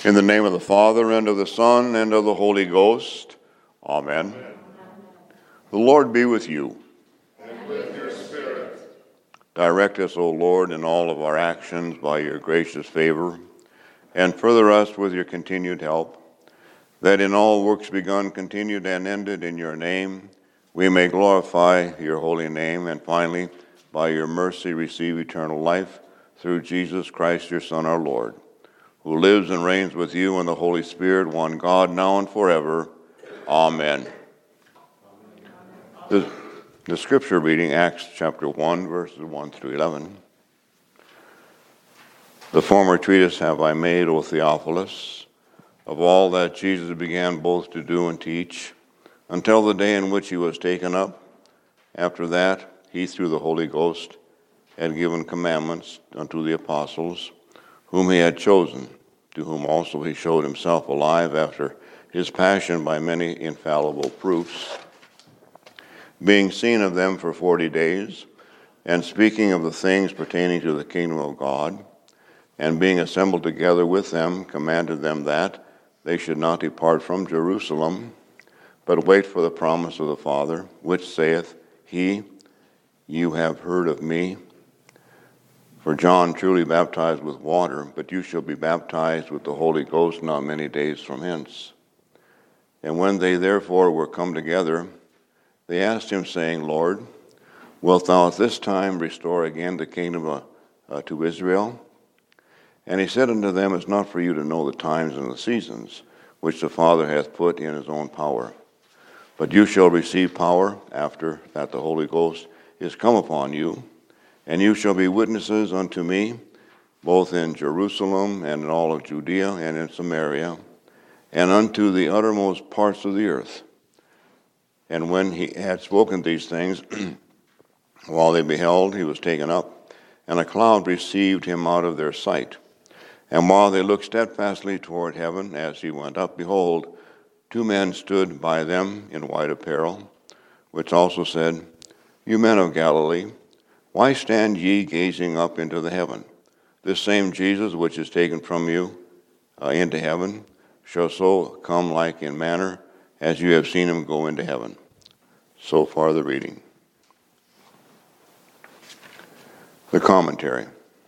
In the name of the Father, and of the Son, and of the Holy Ghost. Amen. The Lord be with you. And with your spirit. Direct us, O Lord, in all of our actions by your gracious favor, and further us with your continued help, that in all works begun, continued, and ended in your name, we may glorify your holy name, and finally, by your mercy, receive eternal life through Jesus Christ, your Son, our Lord, who lives and reigns with you in the Holy Spirit, one God, now and forever. Amen. The scripture reading, Acts chapter 1, verses 1 through 11. The former treatise have I made, O Theophilus, of all that Jesus began both to do and teach, until the day in which he was taken up. After that, he, through the Holy Ghost, had given commandments unto the apostles, whom he had chosen, to whom also he showed himself alive after his passion by many infallible proofs, being seen of them for 40 days, and speaking of the things pertaining to the kingdom of God, and being assembled together with them, commanded them that they should not depart from Jerusalem, but wait for the promise of the Father, which saith he, You have heard of me. For John truly baptized with water, but you shall be baptized with the Holy Ghost not many days from hence. And when they therefore were come together, they asked him, saying, Lord, wilt thou at this time restore again the kingdom to Israel? And he said unto them, It's not for you to know the times and the seasons, which the Father hath put in his own power. But you shall receive power after that the Holy Ghost is come upon you, and you shall be witnesses unto me, both in Jerusalem and in all of Judea and in Samaria, and unto the uttermost parts of the earth. And when he had spoken these things, while they beheld, he was taken up, and a cloud received him out of their sight. And while they looked steadfastly toward heaven as he went up, behold, 2 men stood by them in white apparel, which also said, You men of Galilee, why stand ye gazing up into the heaven? This same Jesus which is taken from you into heaven shall so come like in manner as you have seen him go into heaven. So far the reading. The commentary.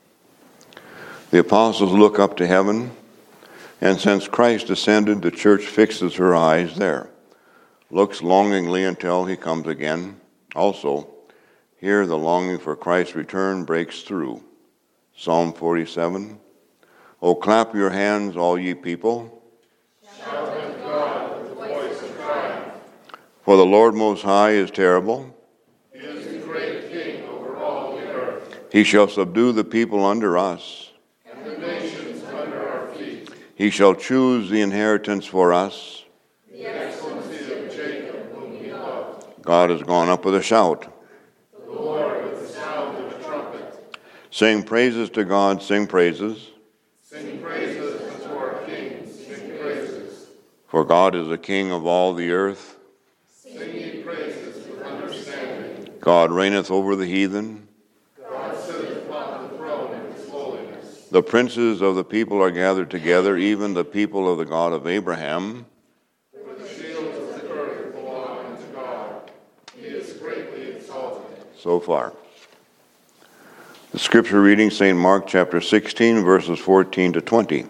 The apostles look up to heaven, and since Christ ascended, the church fixes her eyes there, looks longingly until he comes again. Also, here the longing for Christ's return breaks through. Psalm 47. O clap your hands, all ye people. Shout unto God with the voice of triumph. For the Lord Most High is terrible. He is the great King over all the earth. He shall subdue the people under us. And the nations under our feet. He shall choose the inheritance for us. The excellency of Jacob whom he loved. God has gone up with a shout. The Lord with the sound of a trumpet. Sing praises to God, sing praises. Sing praises unto our King, sing praises. For God is the King of all the earth. Sing ye praises with understanding. God reigneth over the heathen. God sitteth upon the throne in his holiness. The princes of the people are gathered together, even the people of the God of Abraham. For the shields of the earth belong unto God. He is greatly exalted. So far. The scripture reading, St. Mark chapter 16, verses 14 to 20.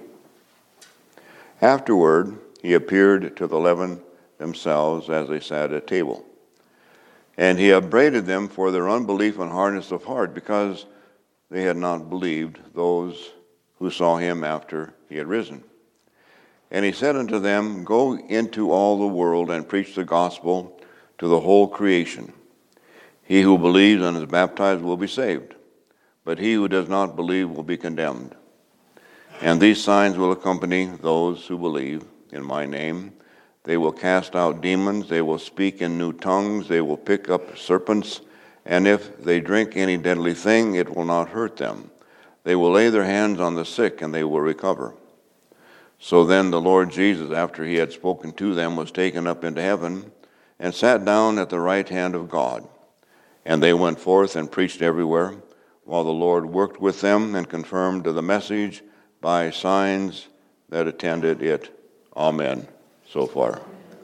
Afterward, he appeared to the 11 themselves as they sat at table. And he upbraided them for their unbelief and hardness of heart, because they had not believed those who saw him after he had risen. And he said unto them, Go into all the world and preach the gospel to the whole creation. He who believes and is baptized will be saved, but he who does not believe will be condemned. And these signs will accompany those who believe in my name. They will cast out demons, they will speak in new tongues, they will pick up serpents, and if they drink any deadly thing, it will not hurt them. They will lay their hands on the sick, and they will recover. So then the Lord Jesus, after he had spoken to them, was taken up into heaven, and sat down at the right hand of God. And they went forth and preached everywhere, while the Lord worked with them and confirmed the message by signs that attended it. Amen. So far.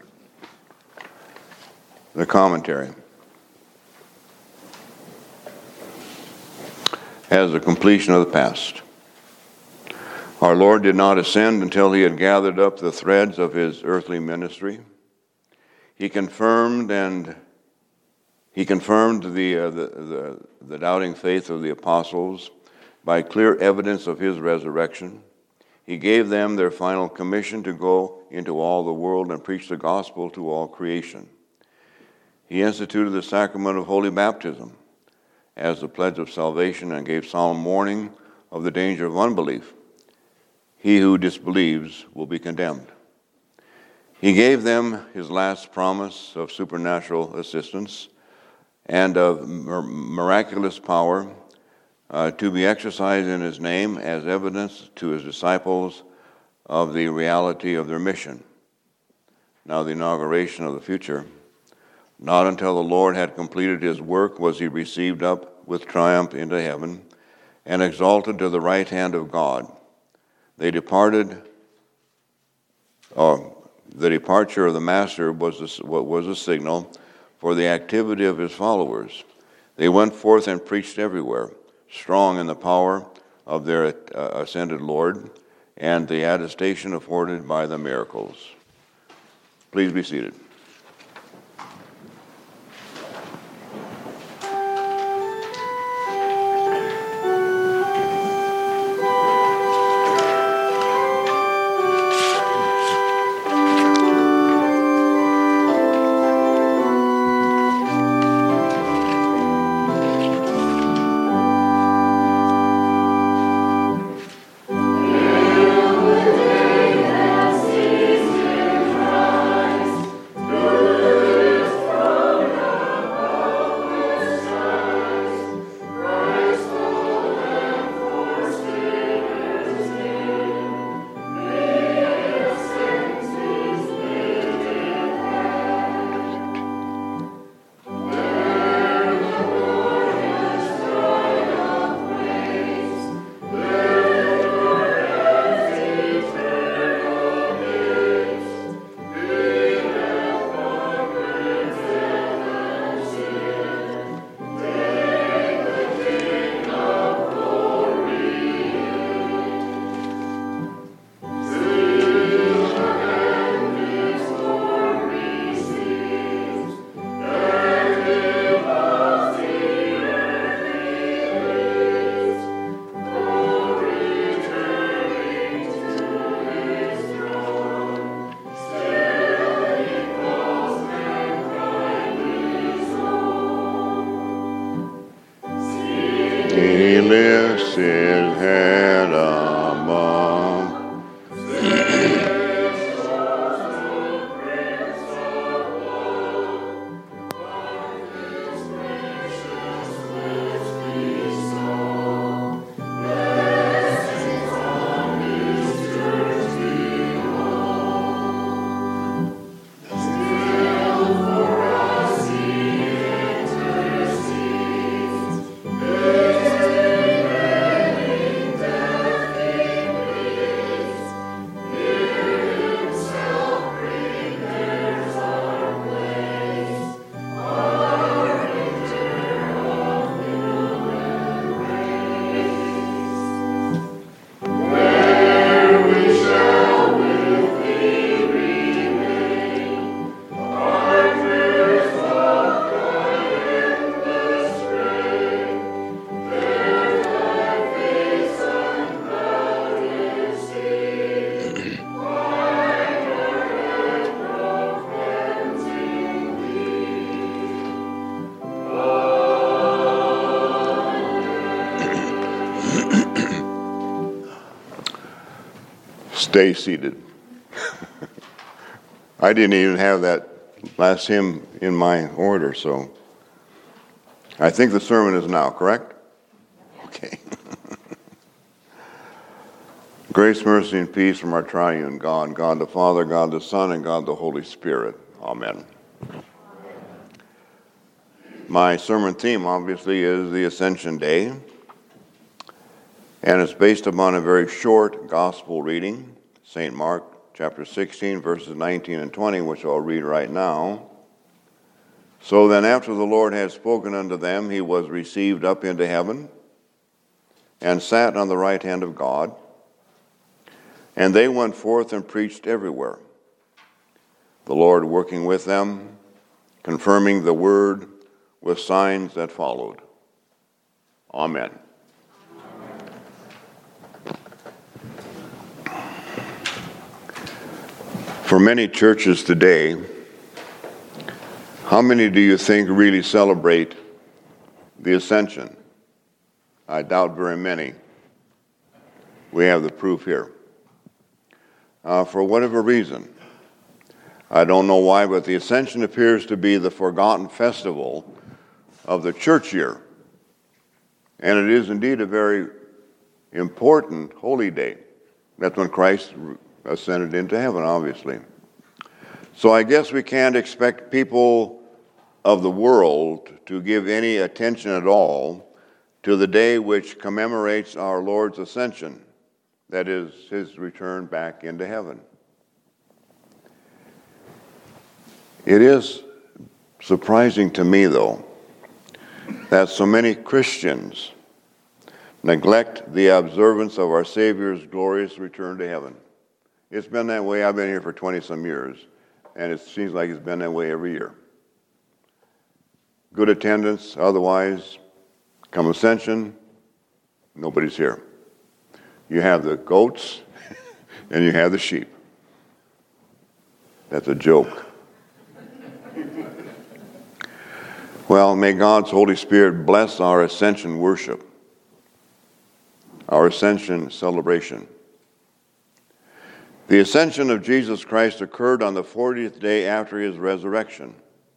The commentary. As the completion of the past. Our Lord did not ascend until he had gathered up the threads of his earthly ministry. He confirmed the doubting faith of the apostles by clear evidence of his resurrection. He gave them their final commission to go into all the world and preach the gospel to all creation. He instituted the sacrament of holy baptism as the pledge of salvation and gave solemn warning of the danger of unbelief. He who disbelieves will be condemned. He gave them his last promise of supernatural assistance and of miraculous power to be exercised in his name as evidence to his disciples of the reality of their mission. Now the inauguration of the future. Not until the Lord had completed his work was he received up with triumph into heaven and exalted to the right hand of God. The departure of the Master was a signal for the activity of his followers. They went forth and preached everywhere, strong in the power of their ascended Lord and the attestation afforded by the miracles. Please be seated. He lifts his head above. Stay seated. I didn't even have that last hymn in my order, so I think the sermon is now, correct? Okay. Grace, mercy, and peace from our triune God, God the Father, God the Son, and God the Holy Spirit. Amen. My sermon theme, obviously, is the Ascension Day, and it's based upon a very short gospel reading, St. Mark chapter 16, verses 19 and 20, which I'll read right now. So then after the Lord had spoken unto them, he was received up into heaven and sat on the right hand of God. And they went forth and preached everywhere, the Lord working with them, confirming the word with signs that followed. Amen. For many churches today, how many do you think really celebrate the Ascension? I doubt very many. We have the proof here. For whatever reason, I don't know why, but the Ascension appears to be the forgotten festival of the church year. And it is indeed a very important holy day. That's when Christ ascended into heaven, obviously. So I guess we can't expect people of the world to give any attention at all to the day which commemorates our Lord's ascension, that is, his return back into heaven. It is surprising to me, though, that so many Christians neglect the observance of our Savior's glorious return to heaven. It's been that way. I've been here for 20-some years, and it seems like it's been that way every year. Good attendance, otherwise, come Ascension, nobody's here. You have the goats, and you have the sheep. That's a joke. Well, may God's Holy Spirit bless our Ascension worship, our Ascension celebration. The ascension of Jesus Christ occurred on the 40th day after his resurrection.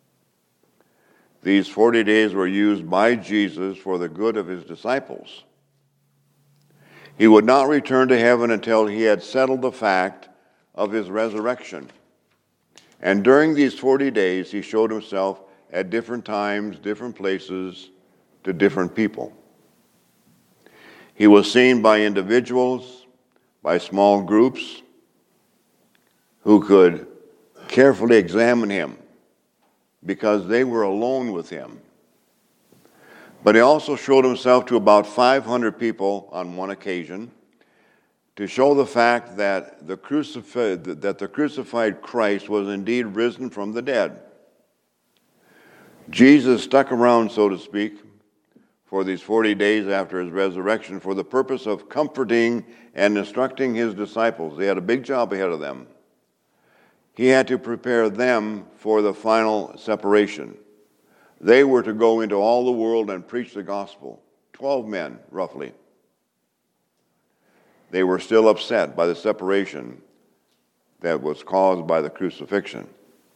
These 40 days were used by Jesus for the good of his disciples. He would not return to heaven until he had settled the fact of his resurrection. And during these 40 days, he showed himself at different times, different places, to different people. He was seen by individuals, by small groups, who could carefully examine him because they were alone with him. But he also showed himself to about 500 people on one occasion to show the fact that the crucified Christ was indeed risen from the dead. Jesus stuck around, so to speak, for these 40 days after his resurrection for the purpose of comforting and instructing his disciples. They had a big job ahead of them. He had to prepare them for the final separation. They were to go into all the world and preach the gospel. 12 men, roughly. They were still upset by the separation that was caused by the crucifixion.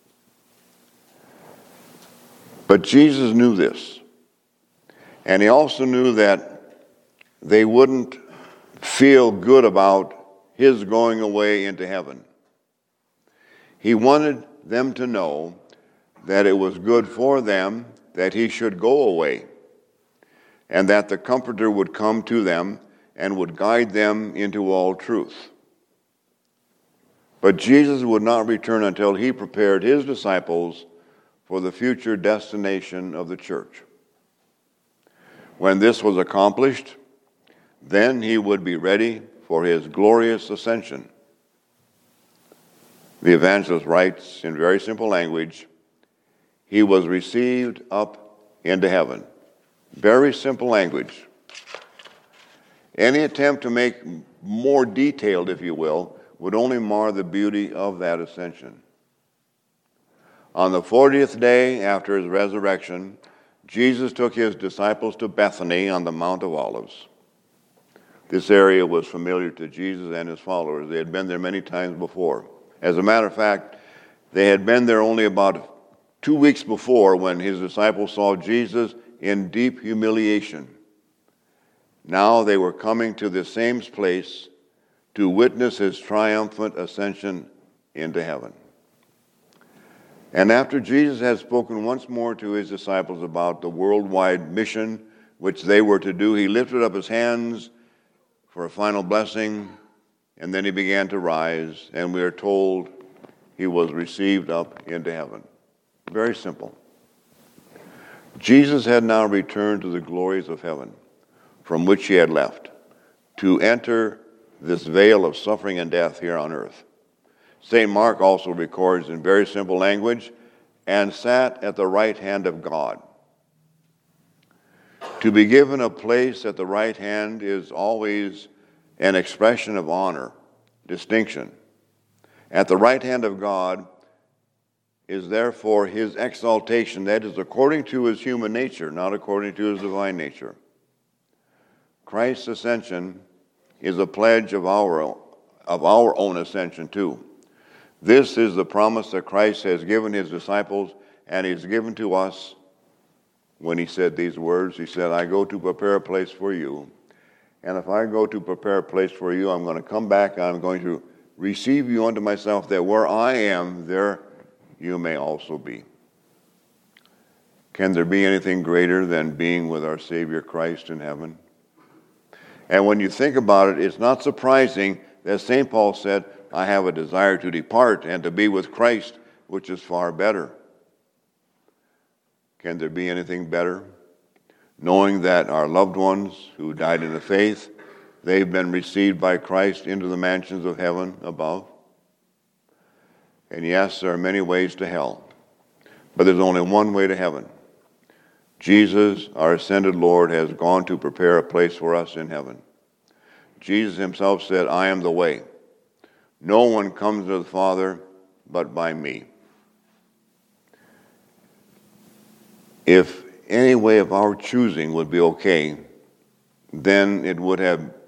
But Jesus knew this. And he also knew that they wouldn't feel good about his going away into heaven. He wanted them to know that it was good for them that he should go away, and that the Comforter would come to them and would guide them into all truth. But Jesus would not return until he prepared his disciples for the future destination of the church. When this was accomplished, then he would be ready for his glorious ascension. The evangelist writes in very simple language, he was received up into heaven. Very simple language. Any attempt to make more detailed, if you will, would only mar the beauty of that ascension. On the 40th day after his resurrection, Jesus took his disciples to Bethany on the Mount of Olives. This area was familiar to Jesus and his followers. They had been there many times before. As a matter of fact, they had been there only about 2 weeks before when his disciples saw Jesus in deep humiliation. Now they were coming to the same place to witness his triumphant ascension into heaven. And after Jesus had spoken once more to his disciples about the worldwide mission which they were to do, he lifted up his hands for a final blessing And then he began to rise, and we are told he was received up into heaven. Very simple. Jesus had now returned to the glories of heaven, from which he had left, to enter this vale of suffering and death here on earth. St. Mark also records in very simple language, and sat at the right hand of God. To be given a place at the right hand is always an expression of honor, distinction. At the right hand of God is therefore his exaltation, that is according to his human nature, not according to his divine nature. Christ's ascension is a pledge of our own ascension too. This is the promise that Christ has given his disciples, and he's given to us when he said these words. He said, I go to prepare a place for you. And if I go to prepare a place for you, I'm going to come back and I'm going to receive you unto myself, that where I am, there you may also be. Can there be anything greater than being with our Savior Christ in heaven? And when you think about it, it's not surprising that St. Paul said, I have a desire to depart and to be with Christ, which is far better. Can there be anything better? Knowing that our loved ones who died in the faith, they've been received by Christ into the mansions of heaven above. And yes, there are many ways to hell, but there's only one way to heaven. Jesus, our ascended Lord, has gone to prepare a place for us in heaven. Jesus himself said, I am the way. No one comes to the Father but by me. If any way of our choosing would be okay, then it would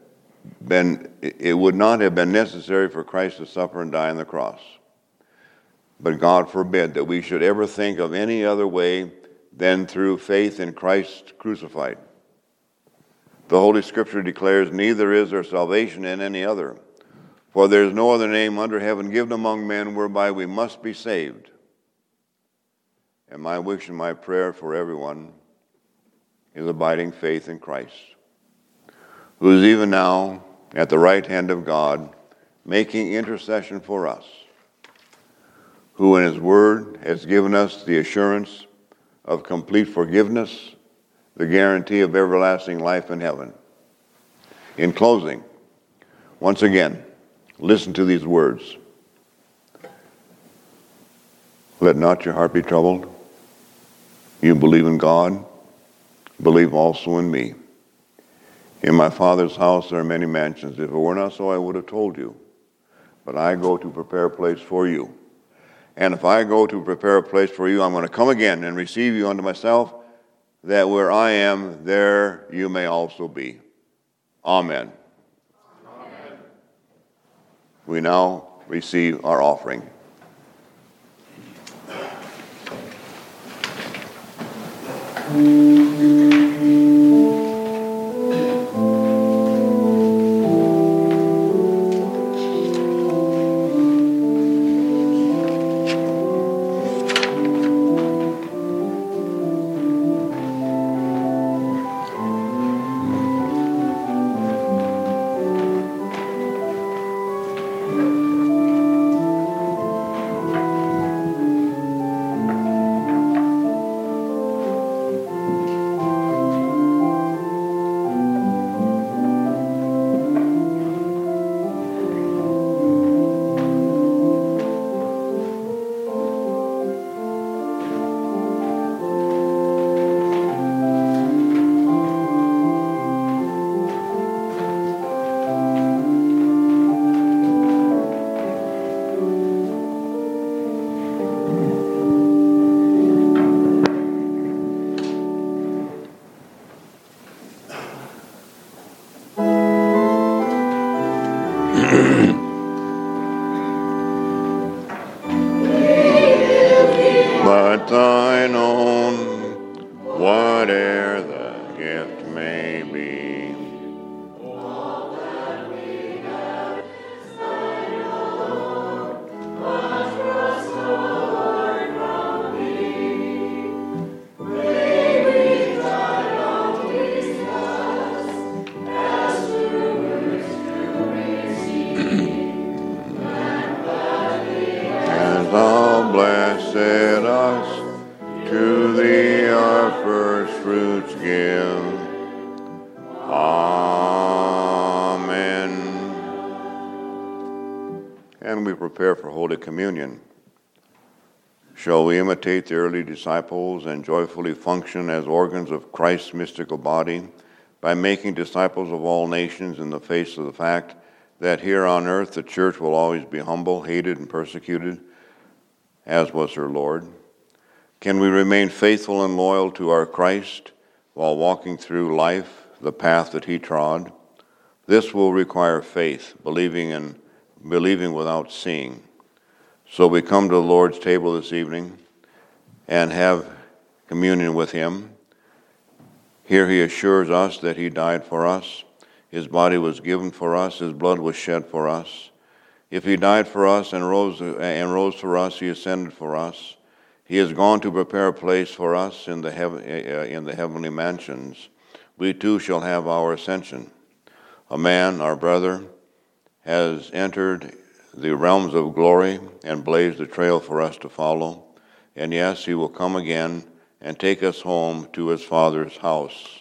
not have been necessary for Christ to suffer and die on the cross. But God forbid that we should ever think of any other way than through faith in Christ crucified. The Holy Scripture declares, neither is there salvation in any other, for there is no other name under heaven given among men whereby we must be saved. And my wish and my prayer for everyone is abiding faith in Christ, who is even now at the right hand of God, making intercession for us, who in his word has given us the assurance of complete forgiveness, the guarantee of everlasting life in heaven. In closing, once again, listen to these words. Let not your heart be troubled. You believe in God, believe also in me. In my Father's house there are many mansions. If it were not so, I would have told you. But I go to prepare a place for you. And if I go to prepare a place for you, I'm going to come again and receive you unto myself, that where I am, there you may also be. Amen. Amen. We now receive our offering. But thine own, whate'er the gift may be. give. Amen. And we prepare for Holy Communion. Shall we imitate the early disciples and joyfully function as organs of Christ's mystical body by making disciples of all nations in the face of the fact that here on earth the church will always be humble, hated, and persecuted, as was her Lord? Can we remain faithful and loyal to our Christ while walking through life the path that he trod? This will require faith, believing without seeing. So we come to the Lord's table this evening and have communion with him. Here he assures us that he died for us. His body was given for us. His blood was shed for us. If he died for us and rose for us, he ascended for us. He has gone to prepare a place for us in the heavenly mansions. We too shall have our ascension. A man, our brother, has entered the realms of glory and blazed a trail for us to follow. And yes, he will come again and take us home to his Father's house.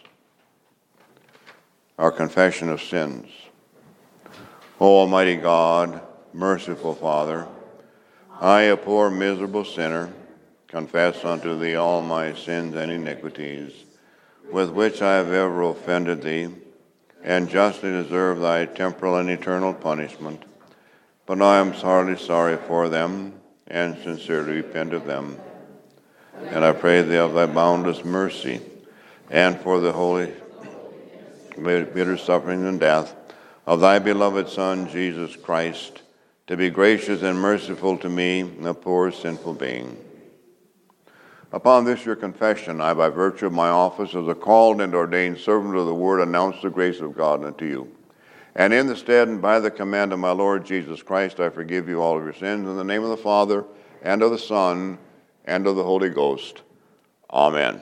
Our confession of sins. O Almighty God, merciful Father, I, a poor miserable sinner, confess unto thee all my sins and iniquities, with which I have ever offended thee, and justly deserve thy temporal and eternal punishment. But I am sorely sorry for them, and sincerely repent of them. And I pray thee of thy boundless mercy, and for the holy, bitter suffering and death of thy beloved Son, Jesus Christ, to be gracious and merciful to me, a poor sinful being. Upon this your confession, I, by virtue of my office as a called and ordained servant of the word, announce the grace of God unto you. And in the stead and by the command of my Lord Jesus Christ, I forgive you all of your sins in the name of the Father, and of the Son, and of the Holy Ghost. Amen.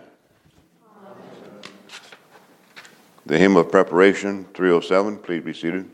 The hymn of preparation, 307, please be seated.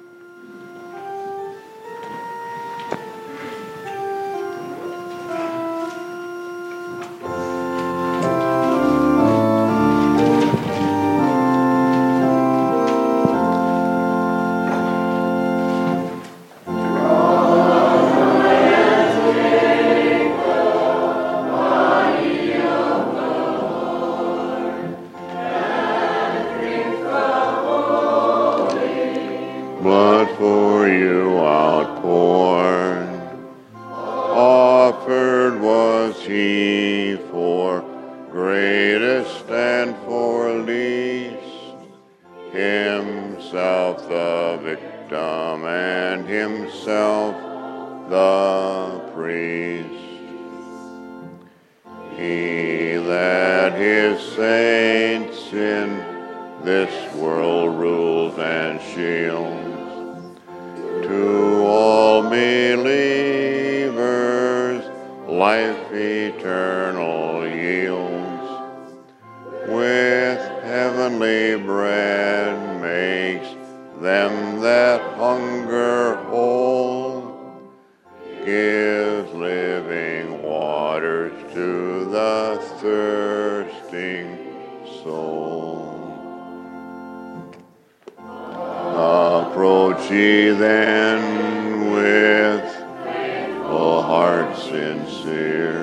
Approach ye then with full heart sincere,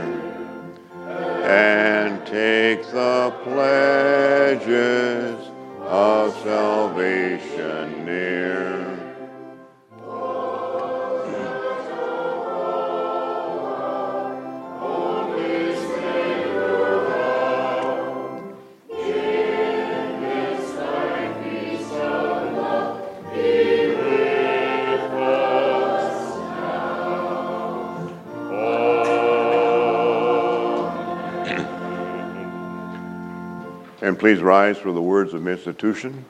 and take the pledges of salvation near. And please rise for the words of institution.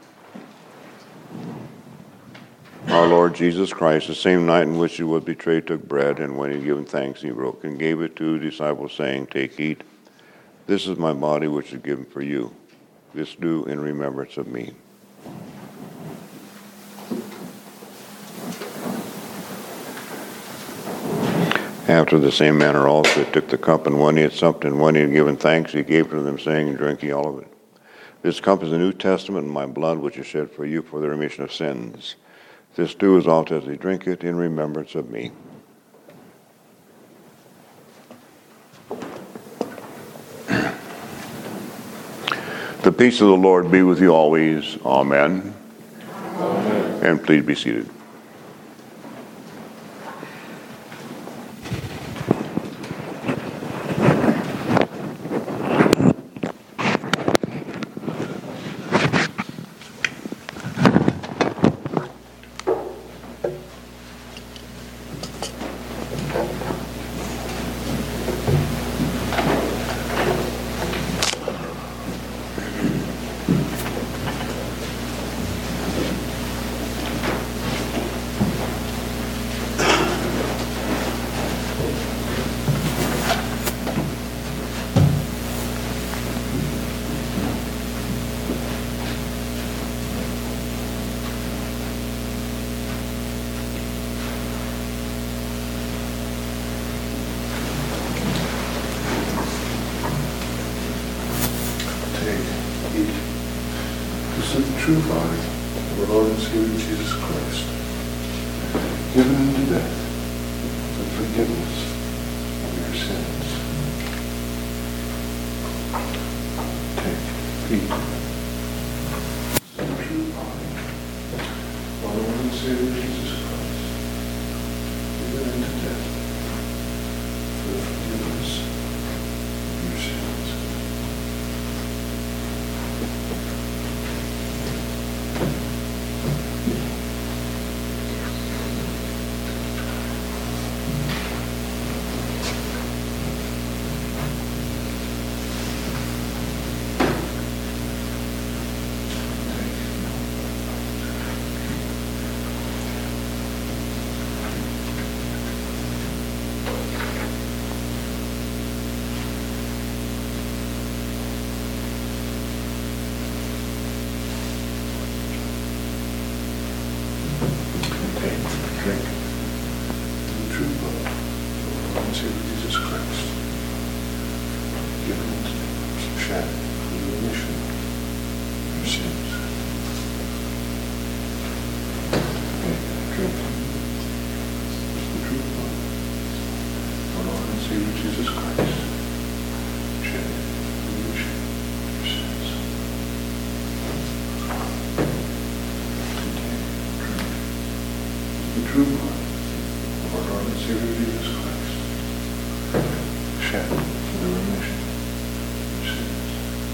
Our Lord Jesus Christ, the same night in which he was betrayed, took bread, and when he had given thanks, he broke and gave it to his disciples, saying, "Take, eat. This is my body, which is given for you. This do in remembrance of me." After the same manner also he took the cup, and when he had supped and when he had given thanks, he gave to them, saying, "Drink ye all of it. This cup is the New Testament in my blood, which is shed for you for the remission of sins. This do as oft as you drink it in remembrance of me. The peace of the Lord be with you always. Amen. Amen. And please be seated. True body of our Lord and Savior Jesus Christ, given unto death for the forgiveness of your sins. Take, eat. The true body of our Lord and Savior Jesus Christ, given unto death for the forgiveness of your sins. Drink the true blood of our Lord and Savior Jesus Christ, given unto us, shed for the remission of your sins. Drink the true blood of our Lord and Savior Jesus Christ, shed for the remission of your sins. The true blood of our Lord and Savior Jesus Christ, shed for the remission of your sins.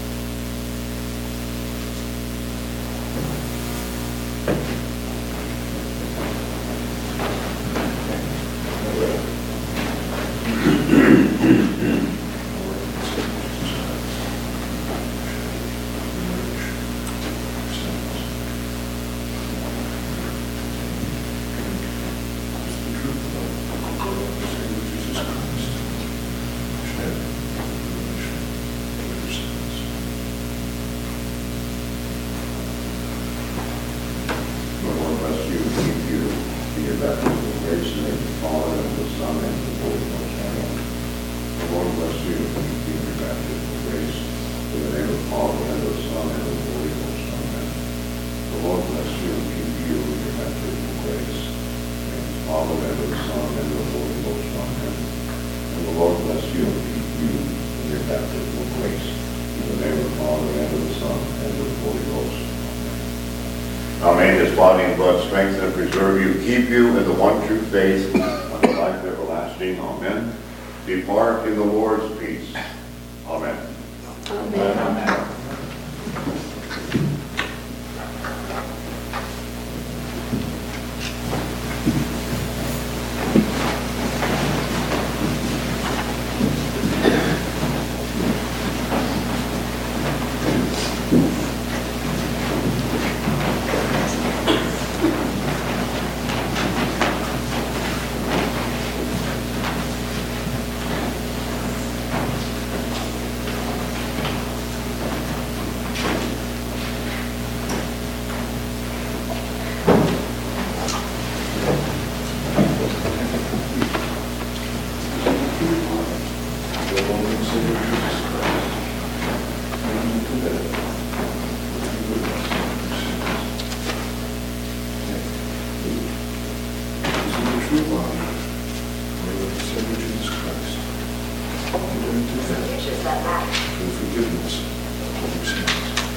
Now may His body and blood strengthen and preserve you, keep you in the one true faith unto life everlasting. Amen. Depart in the Lord's peace. Amen. Amen. Amen.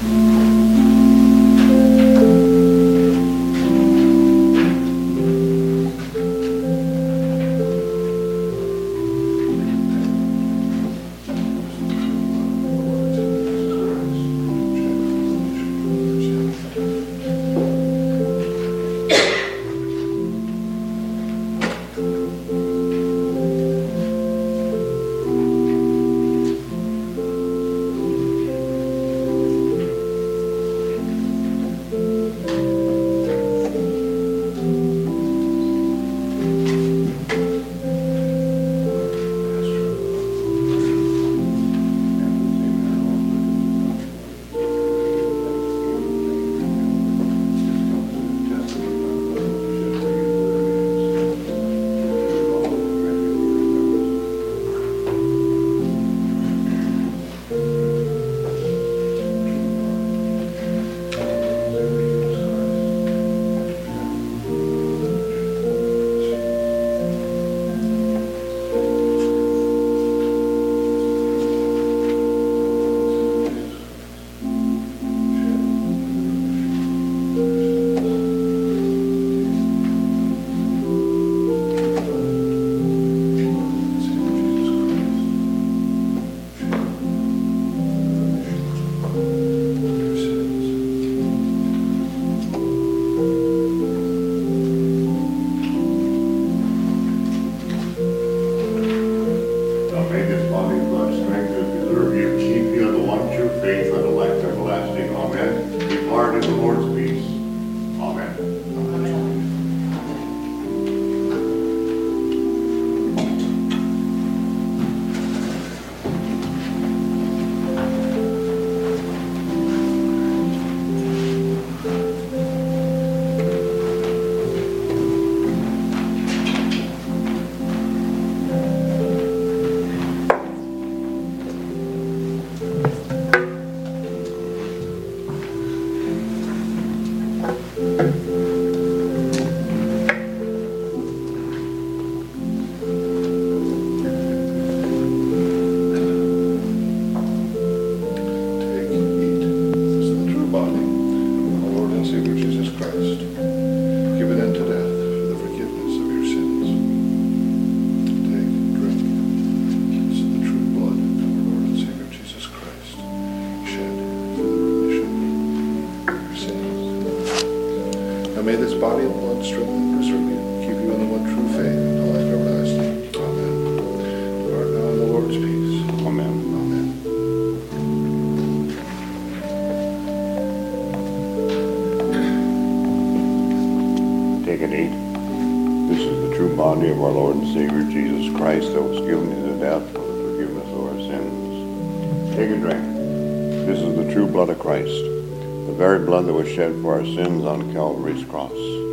Blood that was shed for our sins on Calvary's cross.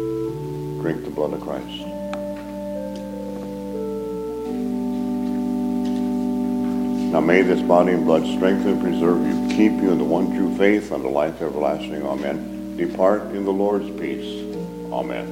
Drink the blood of Christ. Now may this body and blood strengthen and preserve you, keep you in the one true faith unto life everlasting. Amen. Depart in the Lord's peace. Amen.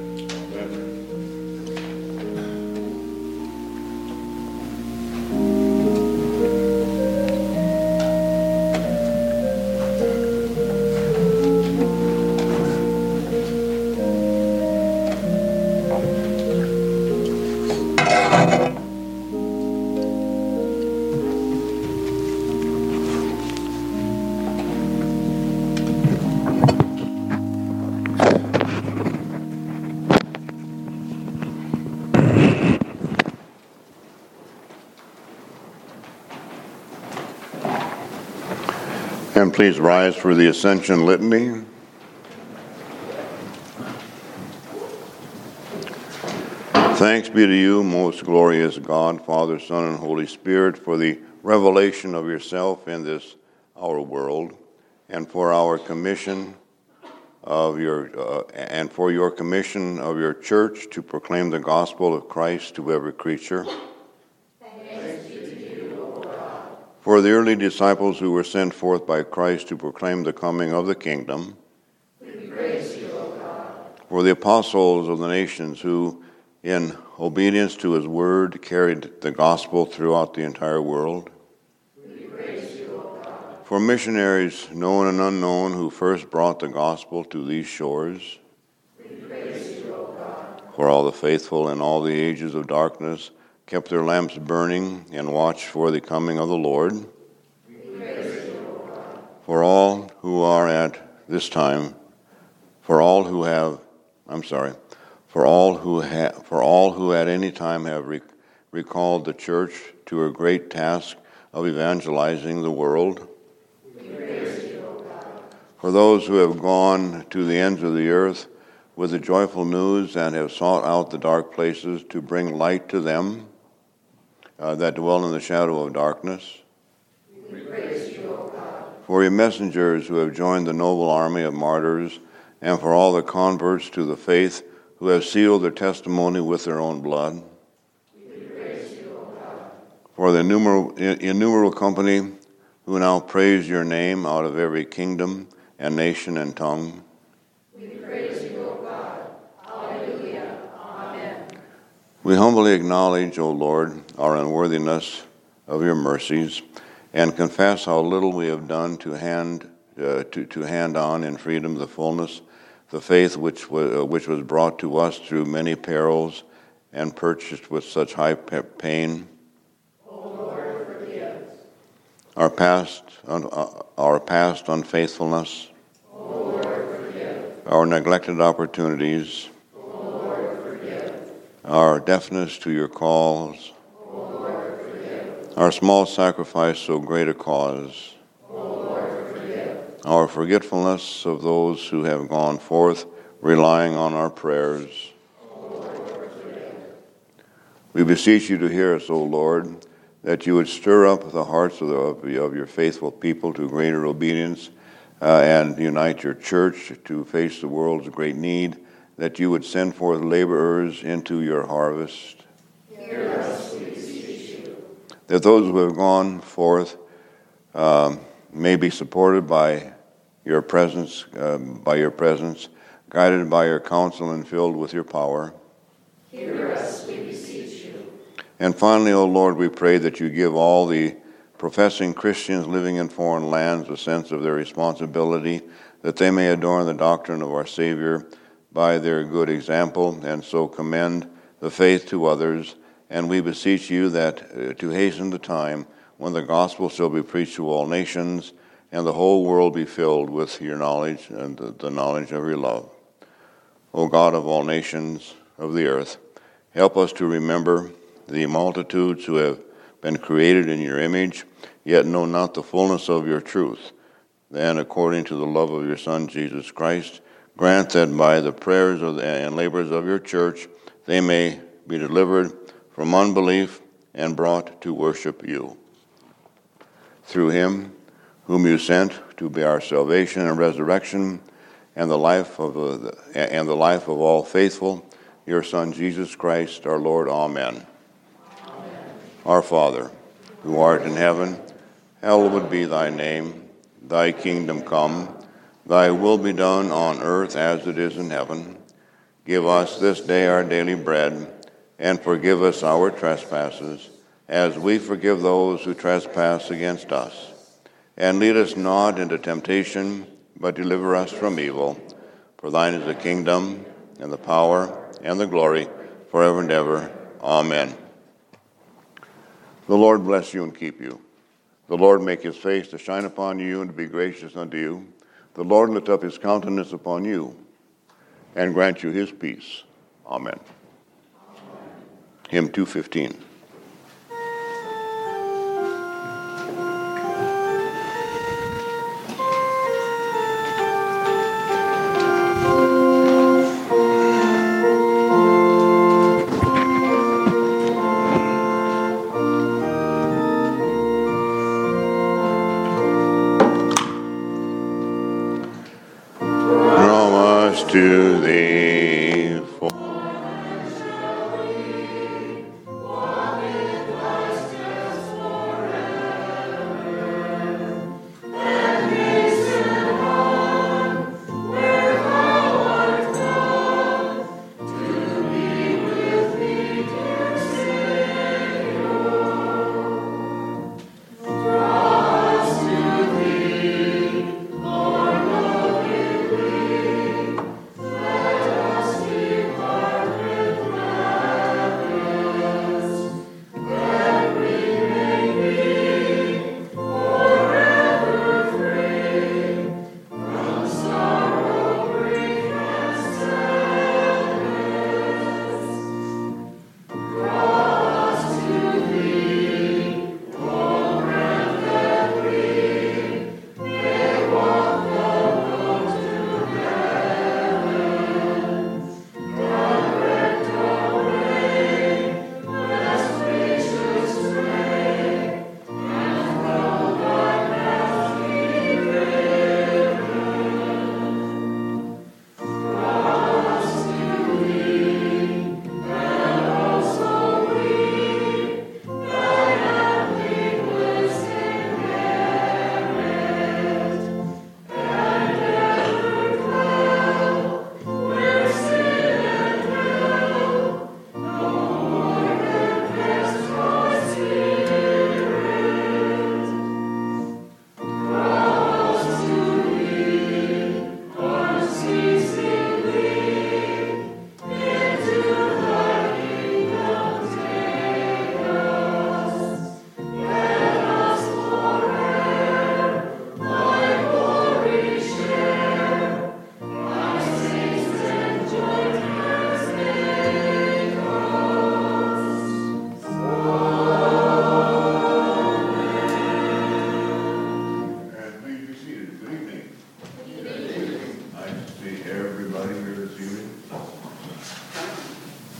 And please rise for the Ascension Litany. Thanks be to you, most glorious God, Father, Son, and Holy Spirit, for the revelation of yourself in this our world, and for our commission of your commission of your church to proclaim the gospel of Christ to every creature. For the early disciples who were sent forth by Christ to proclaim the coming of the kingdom. We praise you, O God. For the apostles of the nations who, in obedience to his word, carried the gospel throughout the entire world. We praise you, O God. for missionaries known and unknown who first brought the gospel to these shores, for all the faithful in all the ages of darkness kept their lamps burning and watched for the coming of the Lord, for all who are at this time, for all who at any time have recalled the church to a great task of evangelizing the world, for those who have gone to the ends of the earth with the joyful news and have sought out the dark places to bring light to them that dwell in the shadow of darkness, for your messengers who have joined the noble army of martyrs, and for all the converts to the faith who have sealed their testimony with their own blood, for the innumerable company who now praise your name out of every kingdom and nation and tongue. We praise you, O God. Hallelujah. Amen. We humbly acknowledge, O Lord, our unworthiness of your mercies, and confess how little we have done to hand on in freedom the fullness, the faith which was brought to us through many perils and purchased with such high pain. O Lord, forgive. Our past unfaithfulness, O Lord, forgive. our neglected opportunities, O Lord, forgive. our deafness to your calls, O Lord, forgive. our small sacrifice so great a cause, O Lord, forgive. our forgetfulness of those who have gone forth relying on our prayers. O Lord, forgive. We beseech you to hear us, O Lord, that you would stir up the hearts of your faithful people to greater obedience and unite your church to face the world's great need, that you would send forth laborers into your harvest. Hear us, we beseech you. That those who have gone forth may be supported by your presence, guided by your counsel and filled with your power. Hear us, we beseech you. And finally, O Lord, we pray that you give all the professing Christians living in foreign lands a sense of their responsibility, that they may adorn the doctrine of our Savior by their good example, and so commend the faith to others. And we beseech you that to hasten the time when the gospel shall be preached to all nations, and the whole world be filled with your knowledge and the knowledge of your love. O God of all nations of the earth, help us to remember the multitudes who have been created in your image, yet know not the fullness of your truth. Then, according to the love of your Son, Jesus Christ, grant that by the prayers and labors of your church, they may be delivered from unbelief and brought to worship you. Through him, whom you sent to be our salvation and resurrection, and the life of all faithful, your Son, Jesus Christ, our Lord. Amen. Our Father, who art in heaven, hallowed be thy name. Thy kingdom come, thy will be done on earth as it is in heaven. Give us this day our daily bread, and forgive us our trespasses, as we forgive those who trespass against us. And lead us not into temptation, but deliver us from evil. For thine is the kingdom, and the power, and the glory, forever and ever. Amen. The Lord bless you and keep you. The Lord make his face to shine upon you and to be gracious unto you. The Lord lift up his countenance upon you and grant you his peace. Amen. Hymn 215. To thee,